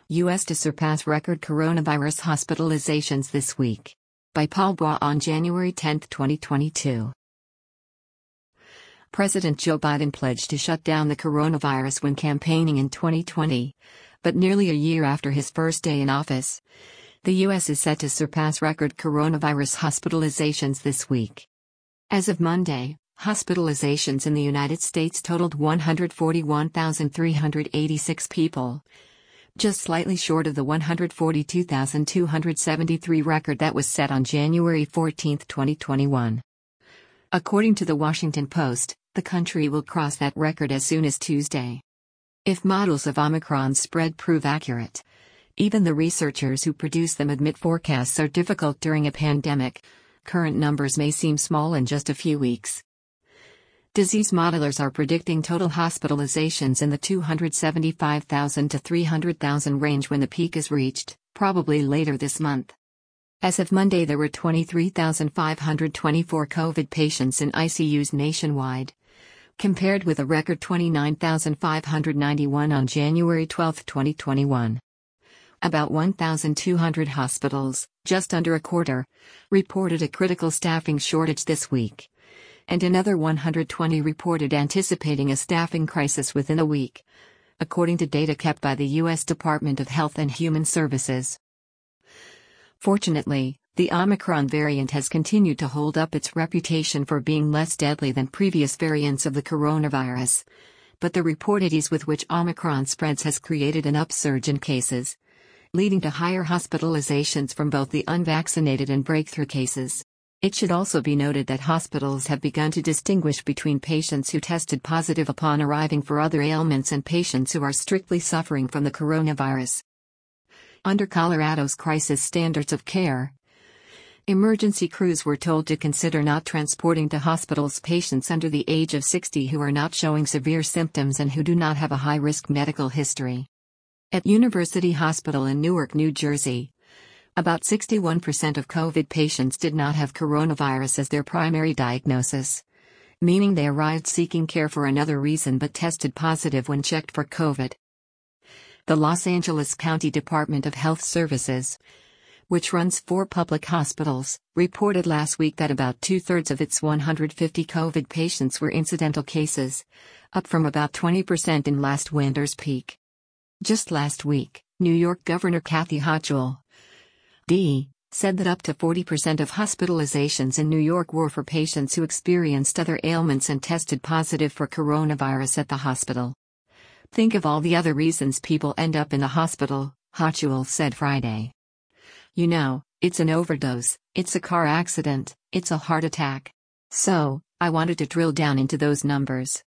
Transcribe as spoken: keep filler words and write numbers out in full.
U S to surpass record coronavirus hospitalizations this week. By Paul Bois on January tenth, twenty twenty-two. President Joe Biden pledged to shut down the coronavirus when campaigning in twenty twenty, but nearly a year after his first day in office, the U S is set to surpass record coronavirus hospitalizations this week. As of Monday, hospitalizations in the United States totaled one hundred forty-one thousand three hundred eighty-six people, just slightly short of the one hundred forty-two thousand two hundred seventy-three record that was set on January fourteenth, twenty twenty-one. According to the Washington Post, the country will cross that record as soon as Tuesday. If models of Omicron's spread prove accurate, even the researchers who produce them admit forecasts are difficult during a pandemic. Current numbers may seem small in just a few weeks. Disease modelers are predicting total hospitalizations in the two hundred seventy-five thousand to three hundred thousand range when the peak is reached, probably later this month. As of Monday, there were twenty-three thousand five hundred twenty-four COVID patients in I C Us nationwide, compared with a record twenty-nine thousand five hundred ninety-one on January twelfth, twenty twenty-one. About one thousand two hundred hospitals, just under a quarter, reported a critical staffing shortage this week, and another one hundred twenty reported anticipating a staffing crisis within a week, according to data kept by the U S Department of Health and Human Services. Fortunately, the Omicron variant has continued to hold up its reputation for being less deadly than previous variants of the coronavirus, but the reported ease with which Omicron spreads has created an upsurge in cases, leading to higher hospitalizations from both the unvaccinated and breakthrough cases. It should also be noted that hospitals have begun to distinguish between patients who tested positive upon arriving for other ailments and patients who are strictly suffering from the coronavirus. Under Colorado's crisis standards of care, emergency crews were told to consider not transporting to hospitals patients under the age of sixty who are not showing severe symptoms and who do not have a high-risk medical history. At University Hospital in Newark, New Jersey, about sixty-one percent of COVID patients did not have coronavirus as their primary diagnosis, meaning they arrived seeking care for another reason but tested positive when checked for COVID. The Los Angeles County Department of Health Services, which runs four public hospitals, reported last week that about two-thirds of its one hundred fifty COVID patients were incidental cases, up from about twenty percent in last winter's peak. Just last week, New York Governor Kathy Hochul, D, said that up to forty percent of hospitalizations in New York were for patients who experienced other ailments and tested positive for coronavirus at the hospital. Think of all the other reasons people end up in the hospital, Hochul said Friday. You know, it's an overdose, it's a car accident, it's a heart attack. So, I wanted to drill down into those numbers.